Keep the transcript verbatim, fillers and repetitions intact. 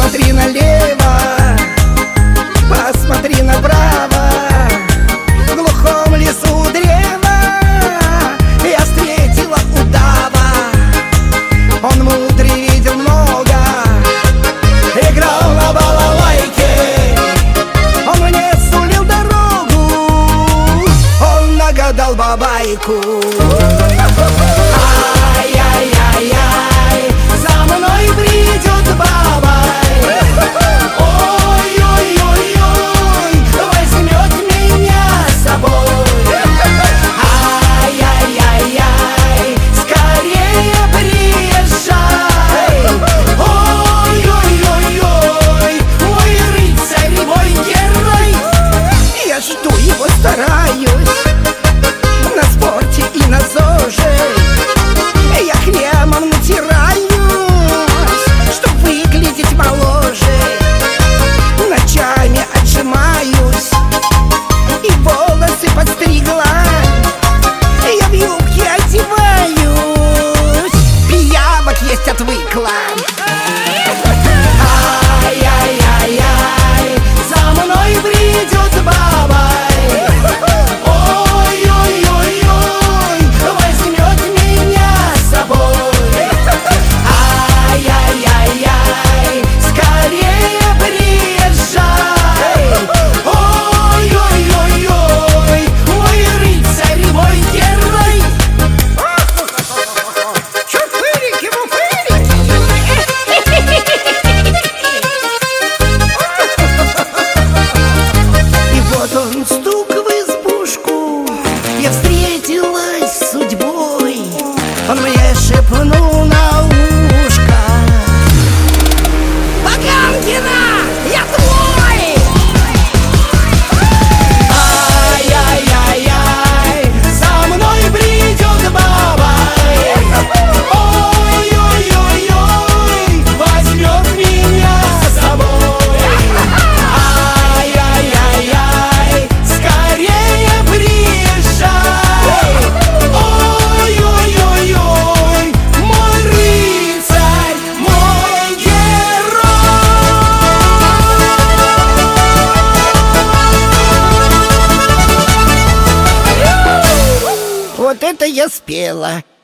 Посмотри налево, посмотри направо. В глухом лесу древа я встретила удава. Он мудрый, видел много, играл на балалайке. Он мне сулил дорогу, он нагадал бабайку. Ай-яй-яй-яй, за мной придет бабай. Ой-ой-ой-ой, возьмет меня с собой. Ай-яй-яй-яй, скорее приезжай. Ой-ой-ой-ой, мой рыцарь, мой герой. Я жду его, стараюсь, на спорте и на ЗОЖе. Я кремом натираюсь, чтоб выглядеть моложе. Ночами отжимаюсь и волосы подстригла. Я в юбке одеваюсь, пиявок есть отвыкла. Ай-яй-яй-яй, за мной придет бабай. Ой-ой-ой-ой, возьмет меня с собой. Ай-яй-яй-яй, скорее приезжай. Ой-ой-ой-ой, мой рыцарь, мой герой. Чупырики-мупырики. И вот он, стук в избушку, я встретилась с судьбой. Он мне шепнул на ушко: Поганкина, я твой! Ай-яй-яй-яй, за мной придет бабай. Ой-ой-ой-ой, возьмет меня с собой. Ай-яй-яй-яй, скорее приезжай. Ой-ой-ой-ой, мой рыцарь, мой герой. Вот это я спела.